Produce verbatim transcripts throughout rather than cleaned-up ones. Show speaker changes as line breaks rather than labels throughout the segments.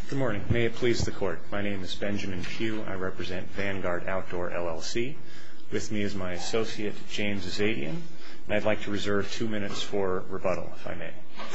Good morning. May it please the Court. My name is Benjamin Pugh. I represent Vanguard Outdoor, L L C. With me is my associate, James Azadian, and I'd like to reserve two minutes for rebuttal, if I may.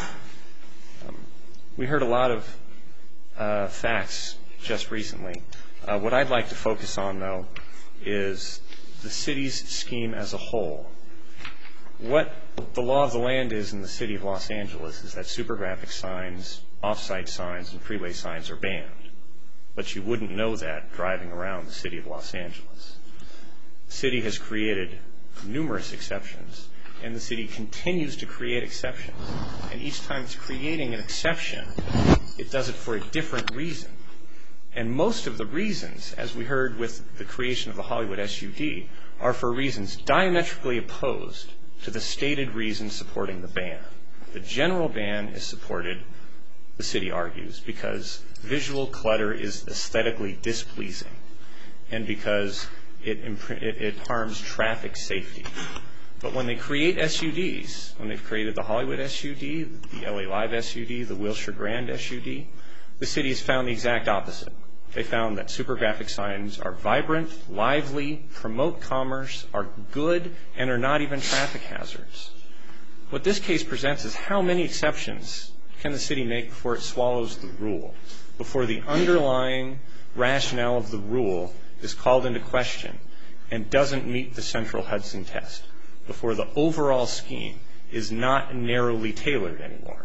Um, we heard a lot of uh, facts just recently. Uh, what I'd like to focus on, though, is the city's scheme as a whole. What the law of the land is in the city of Los Angeles is that super graphic signs, off-site signs, and freeway signs are banned. But you wouldn't know that driving around the city of Los Angeles. The city has created numerous exceptions, and the city continues to create exceptions. And each time it's creating an exception, it does it for a different reason. And most of the reasons, as we heard with the creation of the Hollywood S U D, are for reasons diametrically opposed to the stated reasons supporting the ban. The general ban is supported, the city argues, because visual clutter is aesthetically displeasing and because it, it, it harms traffic safety. But when they create S U Ds, when they've created the Hollywood S U D, the L A Live S U D, the Wilshire Grand S U D, the city has found the exact opposite. They found that super graphic signs are vibrant, lively, promote commerce, are good, and are not even traffic hazards. What this case presents is how many exceptions can the city make before it swallows the rule, before the underlying rationale of the rule is called into question and doesn't meet the central Hudson test, before the overall scheme is not narrowly tailored anymore.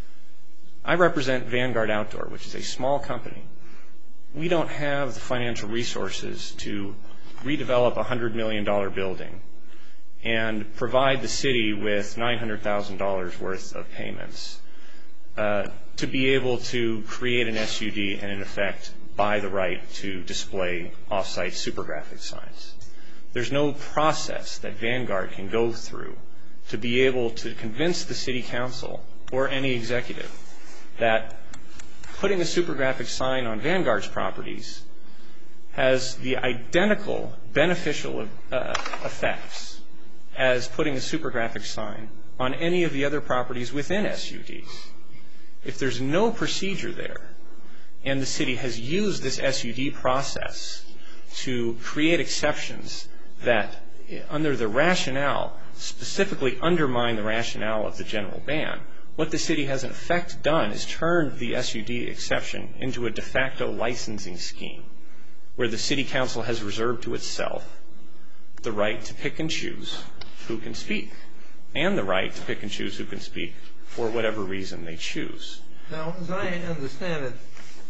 I represent Vanguard Outdoor, which is a small company. We don't have the financial resources to redevelop a one hundred million dollars building and provide the city with nine hundred thousand dollars worth of payments uh, to be able to create an S U D and, in effect, buy the right to display off-site super graphic signs. There's no process that Vanguard can go through to be able to convince the city council or any executive that putting a super graphic sign on Vanguard's properties has the identical beneficial uh, effects as putting a super graphic sign on any of the other properties within S U Ds. If there's no procedure there, and the city has used this S U D process to create exceptions that, under the rationale, specifically undermine the rationale of the general ban, what the city has in effect done is turned the S U D exception into a de facto licensing scheme where the city council has reserved to itself the right to pick and choose who can speak and the right to pick and choose who can speak for whatever reason they choose.
Now, as I understand it,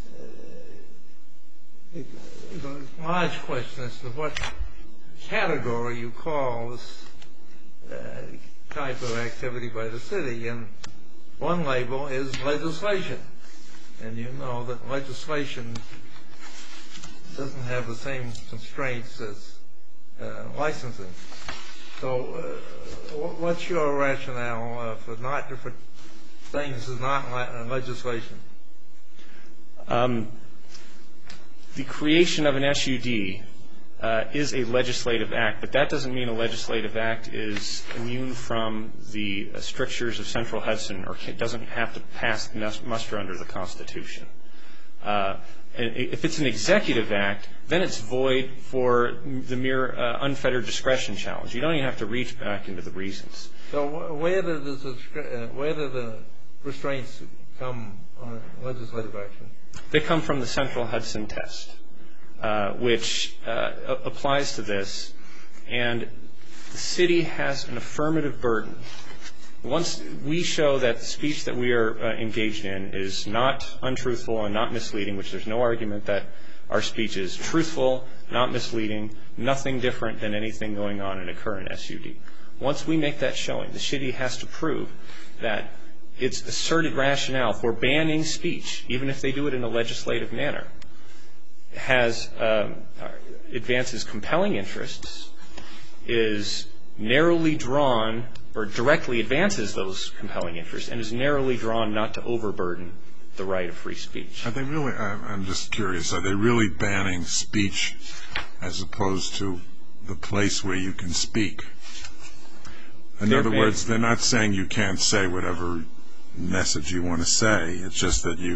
uh, the large question is to what category you call this uh, type of activity by the city, and one label is legislation, and you know that legislation doesn't have the same constraints as uh, licensing. So uh, what's your rationale uh, for not for things as not le- legislation?
Um, the creation of an S U D Uh, is a legislative act, but that doesn't mean a legislative act is immune from the uh, strictures of Central Hudson or doesn't have to pass muster under the Constitution. Uh, if it's an executive act, then it's void for the mere uh, unfettered discretion challenge. You don't even have to reach back into the reasons.
So where do the, uh, where do the restraints come on legislative action?
They come from the Central Hudson test. Uh, which uh, applies to this, and the city has an affirmative burden. Once we show that the speech that we are uh, engaged in is not untruthful and not misleading, which there's no argument that our speech is truthful, not misleading, nothing different than anything going on in a current S U D. Once we make that showing, the city has to prove that its asserted rationale for banning speech, even if they do it in a legislative manner, has um, advances compelling interests, is narrowly drawn or directly advances those compelling interests, and is narrowly drawn not to overburden the right of free speech.
Are they really? I'm just curious. Are they really banning speech as opposed to the place where you can speak? In other words, they're not saying you can't say whatever message you want to say. It's just that you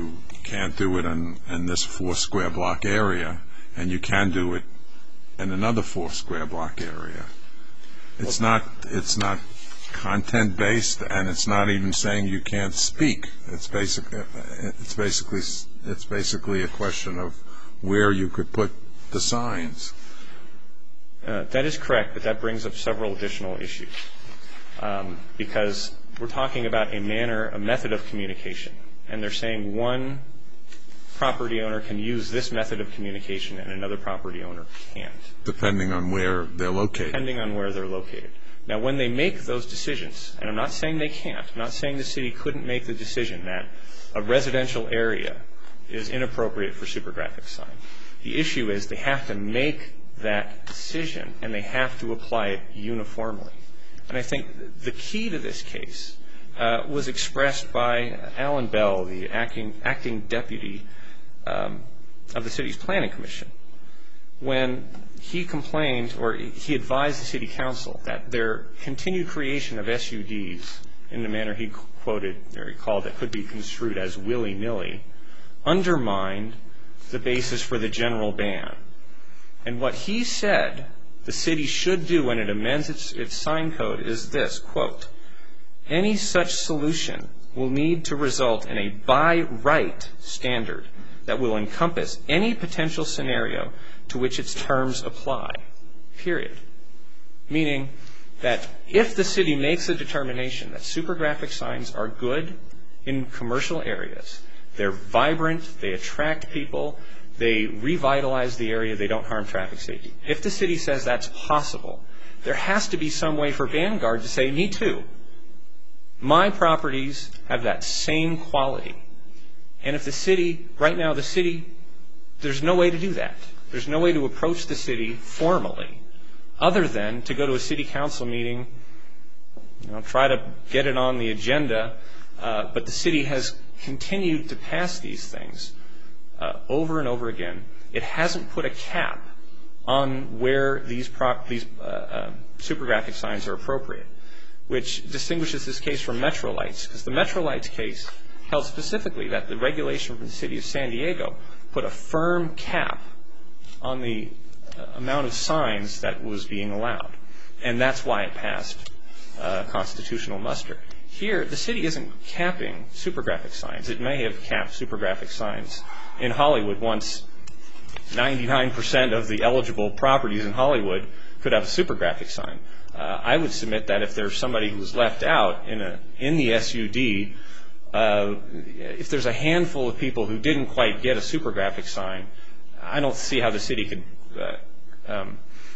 can't do it in, in this four square block area, and you can do it in another four square block area. It's not it's not content based, and it's not even saying you can't speak. It's basically it's basically it's basically a question of where you could put the signs.
Uh, that is correct, but that brings up several additional issues, um, because we're talking about a manner, a method of communication, and they're saying one property owner can use this method of communication and another property owner can't.
Depending on where they're located.
Depending on where they're located. Now, when they make those decisions, and I'm not saying they can't, I'm not saying the city couldn't make the decision that a residential area is inappropriate for super graphic sign. The issue is they have to make that decision, and they have to apply it uniformly. And I think the key to this case uh, was expressed by Alan Bell, the acting, acting deputy um, of the city's planning commission, when he complained, or he advised the city council that their continued creation of S U Ds in the manner he quoted, or he called it, could be construed as willy-nilly, undermined the basis for the general ban. And what he said the city should do when it amends its, its sign code is this, quote, any such solution will need to result in a by right standard that will encompass any potential scenario to which its terms apply, period. Meaning that if the city makes a determination that super graphic signs are good in commercial areas, they're vibrant, they attract people, they revitalize the area, they don't harm traffic safety. If the city says that's possible, there has to be some way for Vanguard to say, me too. My properties have that same quality. And if the city, right now the city, there's no way to do that. There's no way to approach the city formally other than to go to a city council meeting, you know, try to get it on the agenda, uh, but the city has continued to pass these things uh, over and over again. It hasn't put a cap on where these, prop, these uh, uh, super graphic signs are appropriate, which distinguishes this case from Metro Lights, because the Metro Lights case held specifically that the regulation from the city of San Diego put a firm cap on the uh, amount of signs that was being allowed. And that's why it passed uh, constitutional muster. Here, the city isn't capping super graphic signs. It may have capped super graphic signs in Hollywood once ninety-nine percent of the eligible properties in Hollywood could have a super graphic sign. Uh, I would submit that if there's somebody who's left out in, a, in the S U D, uh, if there's a handful of people who didn't quite get a super graphic sign, I don't see how the city could uh, um,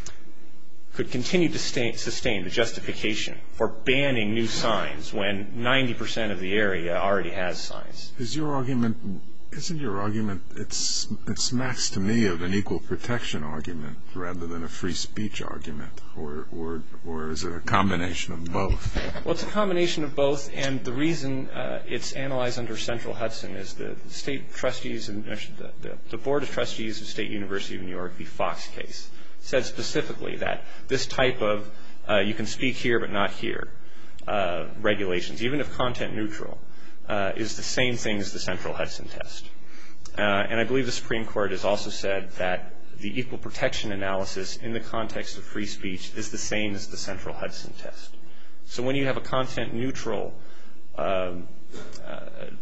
could continue to stay, sustain the justification for banning new signs when ninety percent of the area already has signs.
Is your argument, isn't your argument, it's, it smacks to me of an equal protection argument rather than a free speech argument, or, or, or is it a combination of both?
Well, it's a combination of both, and the reason uh, it's analyzed under Central Hudson is the state trustees and uh, the, the, the Board of Trustees of State University of New York v. Fox case said specifically that this type of uh, you can speak here but not here uh, regulations, even if content neutral, uh, is the same thing as the Central Hudson test. Uh, and I believe the Supreme Court has also said that the equal protection analysis in the context of free speech is the same as the Central Hudson test. So when you have a content neutral um, uh,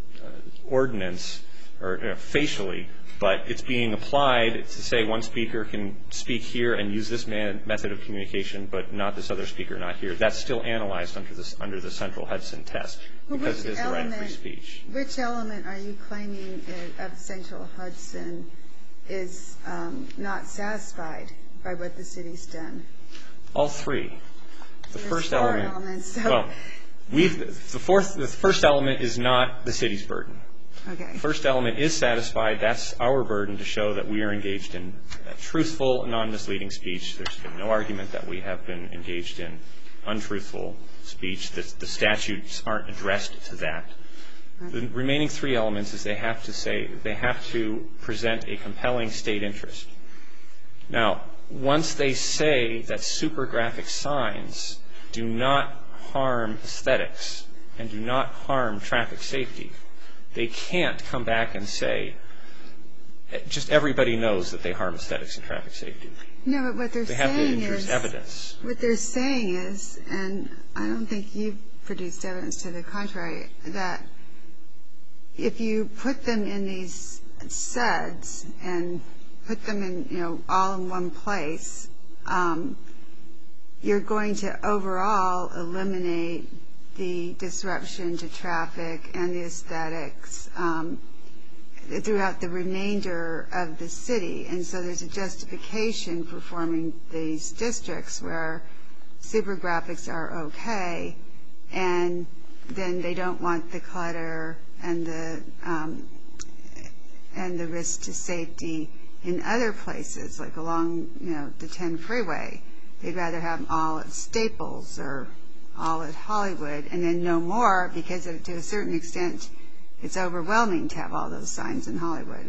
ordinance, or uh, facially, but it's being applied to say one speaker can speak here and use this man, method of communication, but not this other speaker not here. That's still analyzed under, this, under the Central Hudson test because it is the right of free speech.
Which element are you claiming of Central Hudson is um, not satisfied by what the city's done?
All three. The
There's
first
four
element.
Elements, so.
Well, we've, the fourth, the first element is not the city's burden.
Okay.
The first element is satisfied. That's our burden to show that we are engaged in truthful, non-misleading speech. There's been no argument that we have been engaged in untruthful speech. The, the statutes aren't addressed to that. The remaining three elements is they have to say they have to present a compelling state interest. Now, once they say that super graphic signs do not harm aesthetics and do not harm traffic safety, They can't come back and say, just everybody knows that they harm aesthetics and traffic safety.
No, but what they're
They have to
saying
introduce
is,
evidence.
what they're saying is, and I don't think you've produced evidence to the contrary, that if you put them in these suds and put them in, you know, all in one place, um, you're going to overall eliminate the disruption to traffic and the aesthetics um, throughout the remainder of the city. And so there's a justification for forming these districts where super graphics are okay, and then they don't want the clutter and the um, and the risk to safety in other places, like along, you know, the ten freeway. They'd rather have them all at Staples or all at Hollywood, and then no more, because to a certain extent it's overwhelming to have all those signs in Hollywood.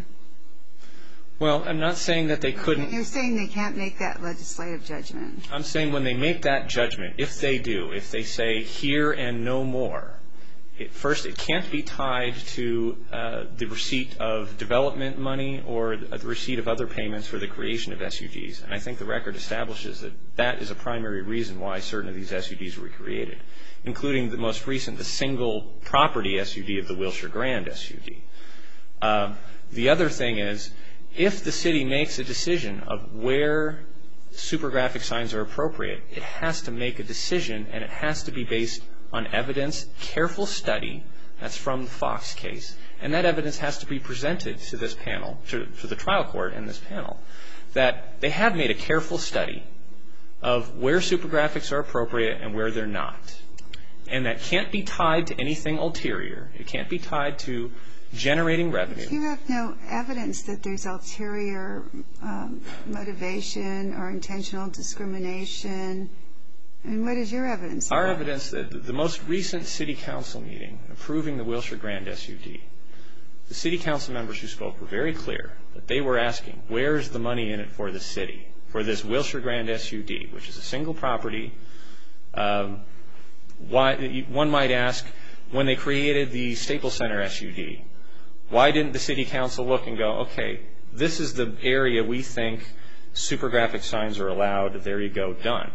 Well, I'm not saying that they couldn't.
You're saying they can't make that legislative judgment.
I'm saying when they make that judgment, if they do, if they say here and no more, it, first, it can't be tied to uh, the receipt of development money or the receipt of other payments for the creation of S U Ds. And I think the record establishes that that is a primary reason why certain of these S U Ds were created, including the most recent, the single property S U D of the Wilshire Grand S U D. Uh, the other thing is, if the city makes a decision of where super graphic signs are appropriate, it has to make a decision, and it has to be based on evidence, careful study. That's from the Fox case. And that evidence has to be presented to this panel, to, to the trial court and this panel, that they have made a careful study of where super graphics are appropriate and where they're not. And that can't be tied to anything ulterior. It can't be tied to generating revenue.
You have no evidence that there's ulterior um, motivation or intentional discrimination. I mean, what is your evidence?
Our evidence, that the most recent city council meeting approving the Wilshire Grand S U D, the city council members who spoke were very clear that they were asking, where's the money in it for the city, for this Wilshire Grand S U D, which is a single property. Um, why, one might ask, when they created the Staples Center S U D, why didn't the city council look and go, okay, this is the area we think super graphic signs are allowed, there you go, done,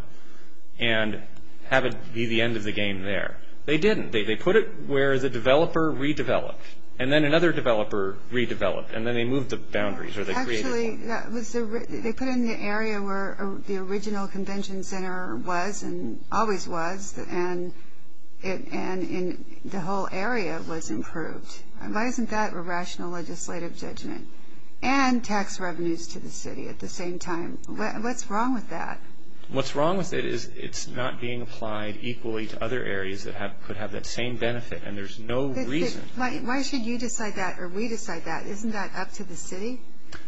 and have it be the end of the game there? They didn't. They, they put it where the developer redeveloped, and then another developer redeveloped, and then they moved the boundaries, or they created one.
Actually, that was the, they put it in the area where the original convention center was and always was, and it, and in the whole area was improved. Why isn't that a rational legislative judgment? And tax revenues to the city at the same time. What, what's wrong with that?
What's wrong with it is it's not being applied equally to other areas that have, could have that same benefit, and there's no
But,
reason.
But why, why should you decide that, or we decide that? Isn't that up to the city?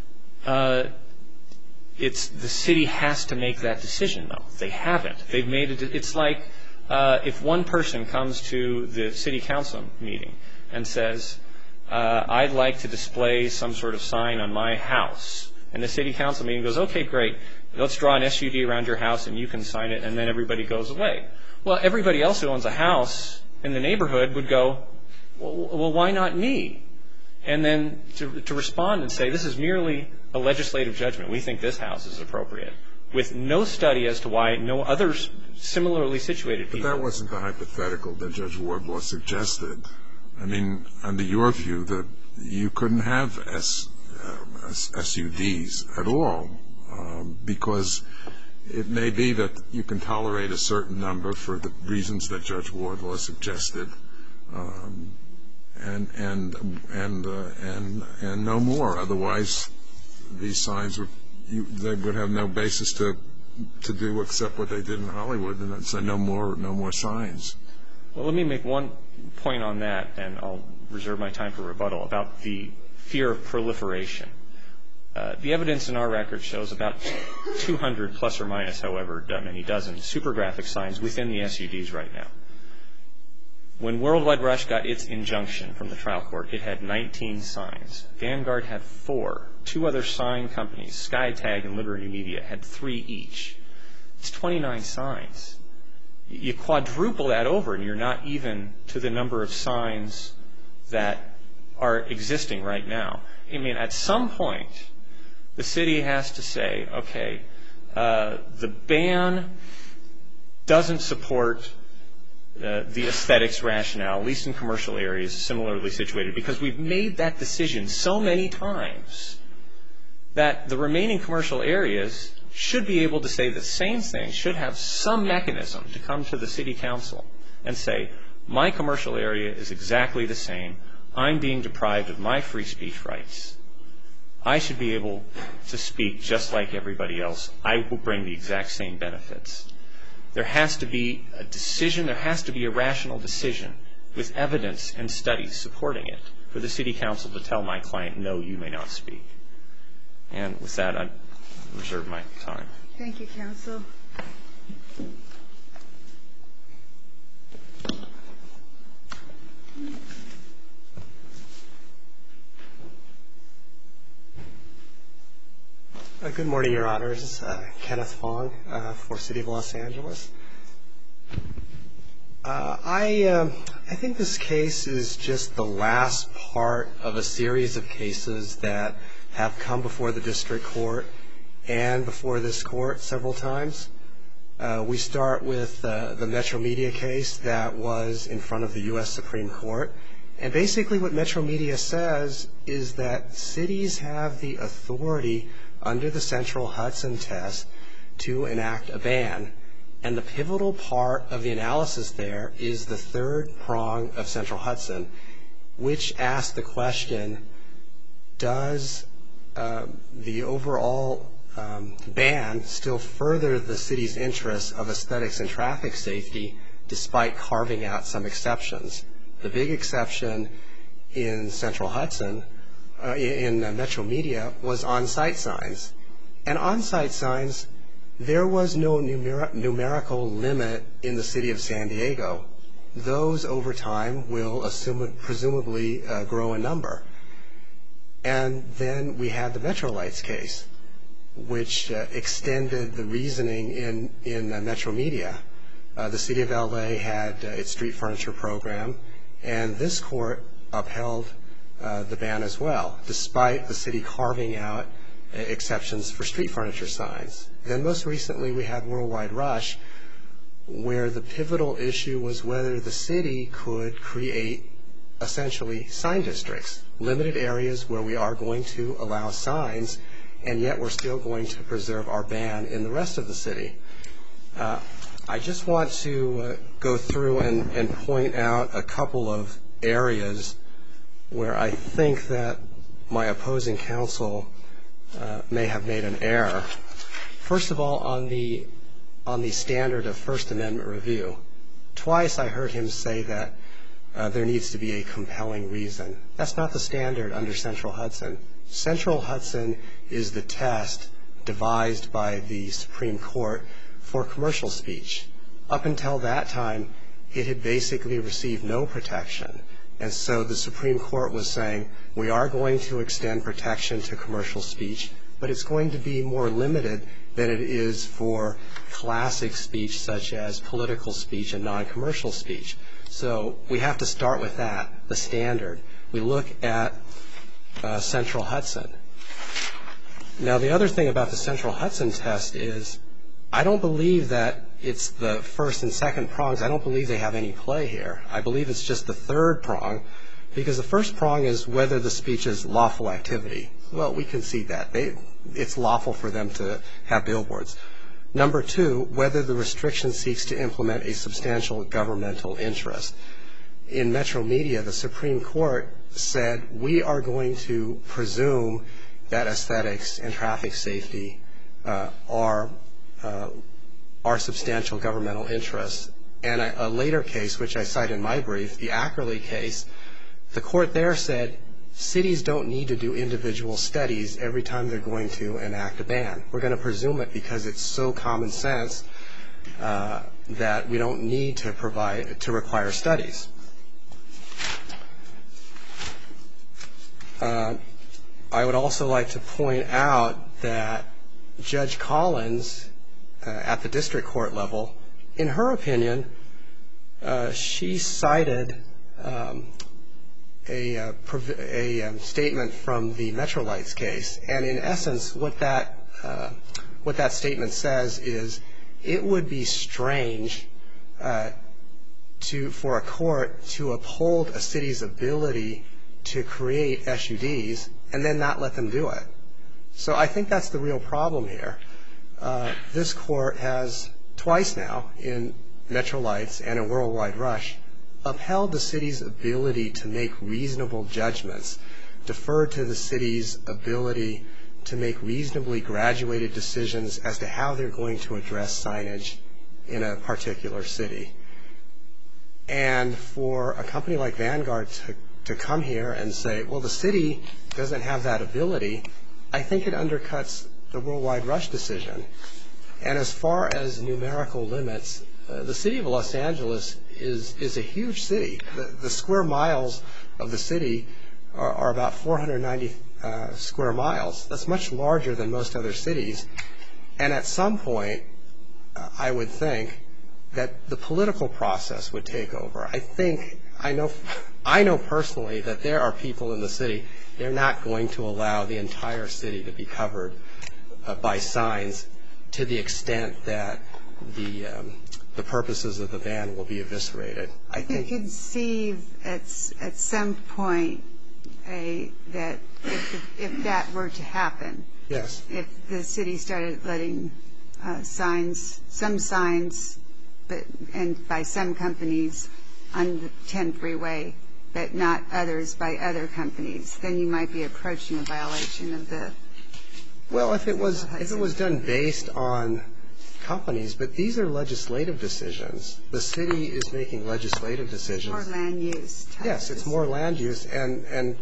Uh, it's the city has to make that decision, though. They haven't. They've made it. It's like uh, if one person comes to the city council meeting and says, uh, I'd like to display some sort of sign on my house, and the city council meeting goes, okay, great, let's draw an S U D around your house and you can sign it, and then everybody goes away. Well, everybody else who owns a house in the neighborhood would go, well, well why not me? And then to, to respond and say, this is merely a legislative judgment. We think this house is appropriate, with no study as to why no other similarly situated people.
But that wasn't the hypothetical that Judge Wardlaw suggested. I mean, under your view, that you couldn't have S, uh, S U Ds at all, um, because it may be that you can tolerate a certain number for the reasons that Judge Wardlaw suggested, um, and and and uh, and and no more. Otherwise, these signs would you, they would have no basis to to do except what they did in Hollywood, and that's no more no more signs.
Well, let me make one point on that, and I'll reserve my time for rebuttal, about the fear of proliferation. Uh, the evidence in our record shows about two hundred plus or minus, however many dozen, super graphic signs within the S U Ds right now. When Worldwide Rush got its injunction from the trial court, it had nineteen signs. Vanguard had four. Two other sign companies, SkyTag and Liberty Media, had three each. It's twenty-nine signs. You quadruple that over, and you're not even to the number of signs that are existing right now. I mean, at some point, the city has to say, okay, uh, the ban doesn't support uh, the aesthetics rationale, at least in commercial areas similarly situated, because we've made that decision so many times that the remaining commercial areas should be able to say the same thing, should have some mechanism to come to the city council and say, my commercial area is exactly the same. I'm being deprived of my free speech rights. I should be able to speak just like everybody else. I will bring the exact same benefits. There has to be a decision, there has to be a rational decision with evidence and studies supporting it for the city council to tell my client, no, you may not speak. And with that, I reserve my time.
Thank you, counsel.
Uh, good morning, Your Honors. Uh, Kenneth Fong uh, for City of Los Angeles. Uh, I uh, I think this case is just the last part of a series of cases that have come before the district court and before this court several times. Uh, we start with uh, the Metro Media case that was in front of the U S Supreme Court. And basically what Metro Media says is that cities have the authority under the Central Hudson test to enact a ban. And the pivotal part of the analysis there is the third prong of Central Hudson, which asks the question, does um, the overall um, ban still further the city's interests of aesthetics and traffic safety despite carving out some exceptions? The big exception in Central Hudson Uh, in uh, Metro Media was on-site signs. And on-site signs, there was no numer- numerical limit in the city of San Diego. Those over time will assume, presumably uh, grow in number. And then we had the Metro Lights case, which uh, extended the reasoning in, in uh, Metro Media. Uh, the city of L A had uh, its street furniture program, and this court upheld Uh, the ban as well, despite the city carving out uh, exceptions for street furniture signs. Then most recently we had Worldwide Rush, where the pivotal issue was whether the city could create essentially sign districts, limited areas where we are going to allow signs, and yet we're still going to preserve our ban in the rest of the city. Uh, I just want to uh, go through and, and point out a couple of areas where I think that my opposing counsel uh, may have made an error. First of all, on the on the standard of First Amendment review, twice I heard him say that uh, there needs to be a compelling reason. That's not the standard under Central Hudson. Central Hudson is the test devised by the Supreme Court for commercial speech. Up until that time, it had basically received no protection. And so the Supreme Court was saying, we are going to extend protection to commercial speech, but it's going to be more limited than it is for classic speech such as political speech and non-commercial speech. So we have to start with that, the standard. We look at uh, Central Hudson. Now, the other thing about the Central Hudson test is I don't believe that it's the first and second prongs. I don't believe they have any play here. I believe it's just the third prong, because the first prong is whether the speech is lawful activity. Well, we can see that. They, it's lawful for them to have billboards. Number two, whether the restriction seeks to implement a substantial governmental interest. In Metro Media, the Supreme Court said we are going to presume that aesthetics and traffic safety uh, are uh, are substantial governmental interests. And a, a later case, which I cite in my brief, the Ackerley case, the court there said cities don't need to do individual studies every time they're going to enact a ban. We're going to presume it because it's so common sense uh, that we don't need to provide to require studies. Uh, I would also like to point out that Judge Collins, uh, at the district court level, in her opinion, uh, she cited um, a, uh, a um, statement from the Metrolights case. And in essence, what that, uh, what that statement says is it would be strange uh, to, for a court to uphold a city's ability to create S U Ds and then not let them do it. So I think that's the real problem here. Uh, this court has twice now, in Metrolights and in Worldwide Rush, upheld the city's ability to make reasonable judgments, deferred to the city's ability to make reasonably graduated decisions as to how they're going to address signage in a particular city. And for a company like Vanguard to, to come here and say, well, the city doesn't have that ability, I think it undercuts the Worldwide Rush decision. And as far as numerical limits, uh, the city of Los Angeles is, is a huge city. The, the square miles of the city are, are about four hundred ninety uh, square miles. That's much larger than most other cities. And at some point, uh, I would think that the political process would take over. I think, I know, I know personally that there are people in the city, they're not going to allow the entire city to be covered uh, by signs to the extent that the um, the purposes of the ban will be eviscerated. I think
you conceive at at some point a that if, if that were to happen,
yes,
if the city started letting uh, signs, some signs, but and by some companies on the ten freeway, but not others by other companies, then you might be approaching a violation of the.
Well, if it was if it was done based on companies, but these are legislative decisions. The city is making legislative decisions.
More land use.
Yes, it's more land use, and and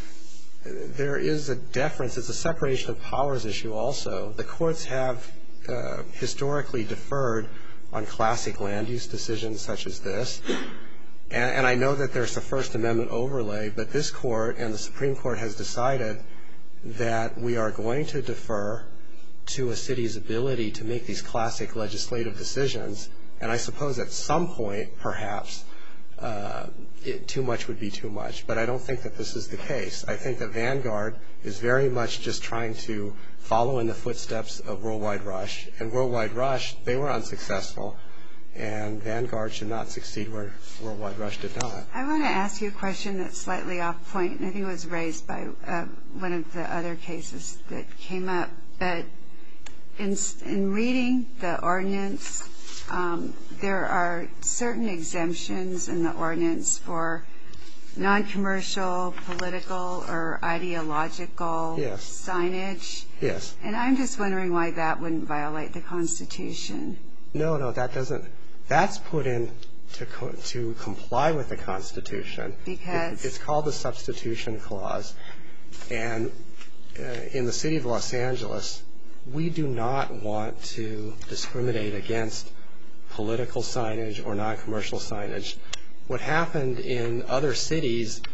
there is a deference. It's a separation of powers issue also. The courts have uh, historically deferred on classic land use decisions such as this. And, and I know that there's a First Amendment overlay, but this court and the Supreme Court has decided that we are going to defer to a city's ability to make these classic legislative decisions. And I suppose at some point, perhaps, uh, it, too much would be too much. But I don't think that this is the case. I think that Vanguard is very much just trying to follow in the footsteps of Worldwide Rush. And Worldwide Rush, they were unsuccessful. And Vanguard should not succeed where Worldwide Rush did not.
I want to ask you a question that's slightly off point, and I think it was raised by uh, one of the other cases that came up. But in, in reading the ordinance, um, there are certain exemptions in the ordinance for non-commercial, political, or ideological
yes.
signage.
Yes.
And I'm just wondering why that wouldn't violate the Constitution.
No, no, that doesn't. That's put in to co- to comply with the Constitution.
Because?
It, it's called the Substitution Clause. And uh, in the city of Los Angeles, we do not want to discriminate against political signage or non-commercial signage. What happened in other cities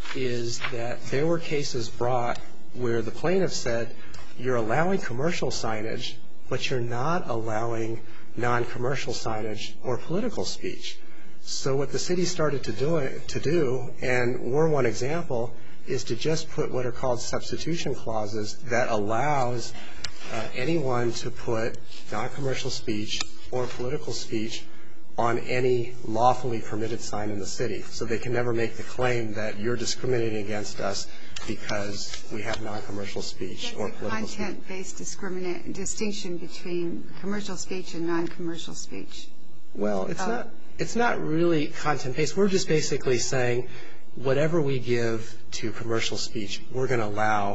is that there were cases brought where the plaintiff said, you're allowing commercial signage, but you're not allowing non-commercial signage or political speech. So what the city started to do, to do, and we're one example, is to just put what are called substitution clauses that allows uh, anyone to put non-commercial speech or political speech on any lawfully permitted sign in the city. So they can never make the claim that you're discriminating against us because we have non-commercial speech or political speech.
Content-based discriminate distinction between commercial speech and non-commercial speech.
Well, it's not. It's not really content-based. We're just basically saying, whatever we give to commercial speech, we're going to allow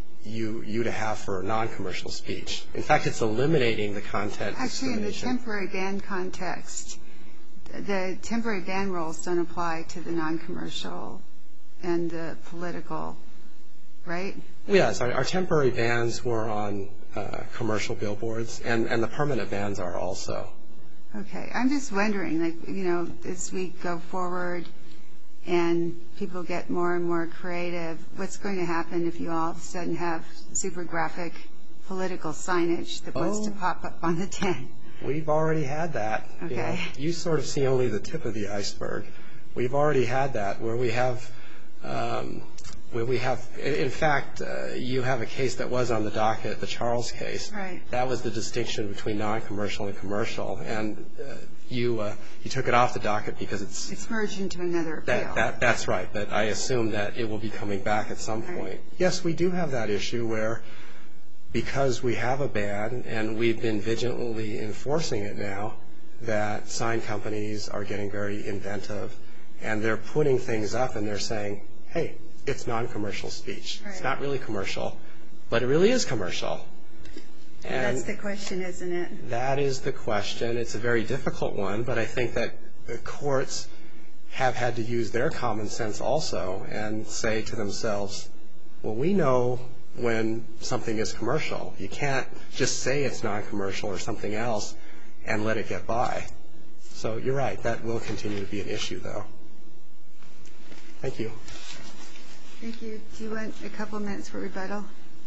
you you to have for non-commercial speech. In fact, it's eliminating the content
Actually, in the temporary ban context, the temporary ban rules don't apply to the non-commercial and the political, right?
Yes, our, our temporary bans were on uh, commercial billboards, and, and the permanent bans are also.
Okay. I'm just wondering, like, you know, as we go forward and people get more and more creative, what's going to happen if you all of a sudden have super graphic political signage that wants
oh,
to pop up on the tin?
We've already had that.
Okay.
You know, you sort of see only the tip of the iceberg. We've already had that where we have um, when we have, in fact, uh, you have a case that was on the docket, the Charles case.
Right.
That was the distinction between non-commercial and commercial, and uh, you uh, you took it off the docket because it's
It's merged into another appeal.
that, that that's right. But I assume that it will be coming back at some point.
Right.
Yes, we do have that issue where, because we have a ban and we've been vigilantly enforcing it now, that sign companies are getting very inventive, and they're putting things up and they're saying, hey, it's non-commercial speech.
Right.
It's not really commercial, but it really is commercial. And
That's the question, isn't it?
that is the question. It's a very difficult one, but I think that the courts have had to use their common sense also and say to themselves, well, we know when something is commercial. You can't just say it's non-commercial or something else and let it get by. So you're right. That will continue to be an issue, though. Thank you.
Thank you. Do you want a couple minutes for rebuttal?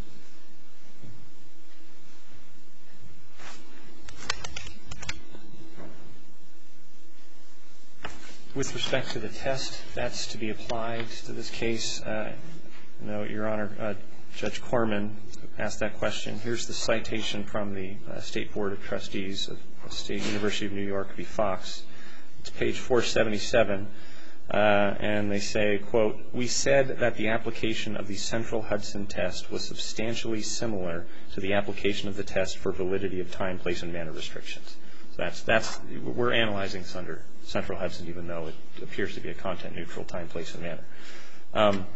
With respect to the test that's to be applied to this case, uh, no, Your Honor, uh, Judge Corman asked that question. Here's the citation from the uh, State Board of Trustees of State University of New York v. Fox. It's page four seventy-seven, uh, and they say, quote, we said that the application of the Central Hudson test was substantially similar to the application of the test for validity of time, place, and manner restrictions. So that's, that's, we're analyzing this under Central Hudson, even though it appears to be a content-neutral time, place, and manner. Um,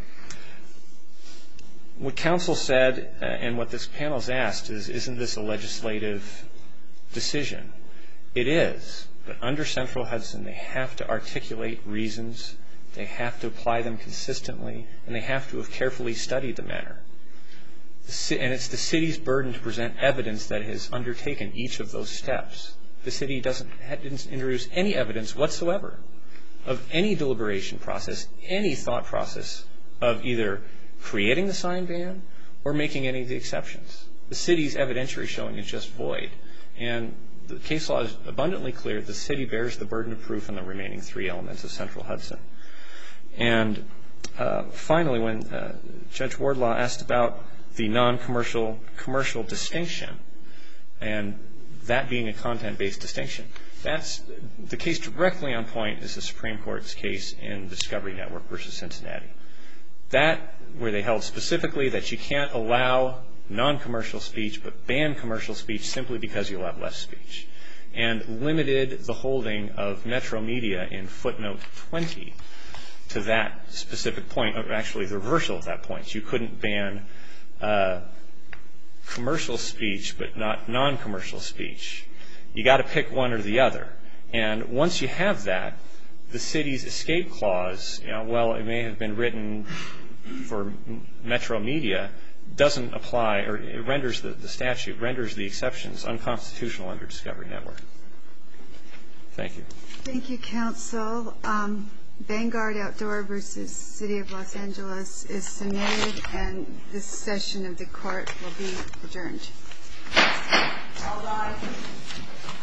what counsel said, uh, and what this panel's asked, is, isn't this a legislative decision? It is, but under Central Hudson, they have to articulate reasons, they have to apply them consistently, and they have to have carefully studied the matter. And it's the city's burden to present evidence that it has undertaken each of those steps. The city doesn't didn't introduce any evidence whatsoever of any deliberation process, any thought process of either creating the sign ban or making any of the exceptions. The city's evidentiary showing is just void. And the case law is abundantly clear. The city bears the burden of proof on the remaining three elements of Central Hudson. And uh, finally, when uh, Judge Wardlaw asked about the non-commercial commercial distinction, and that being a content-based distinction, that's the case directly on point is the Supreme Court's case in Discovery Network versus Cincinnati. That, where they held specifically that you can't allow non-commercial speech but ban commercial speech simply because you'll have less speech, and limited the holding of Metro Media in footnote twenty to that specific point, or actually the reversal of that point. You couldn't ban uh, commercial speech but not non-commercial speech. You got to pick one or the other. And once you have that, the city's escape clause, you know, well, it may have been written for Metro Media, doesn't apply, or it renders the, the statute, renders the exceptions unconstitutional under Discovery Network. Thank you.
Thank you, counsel. Um, Vanguard Outdoor versus City of Los Angeles is submitted, and this session of the court will be adjourned. All rise.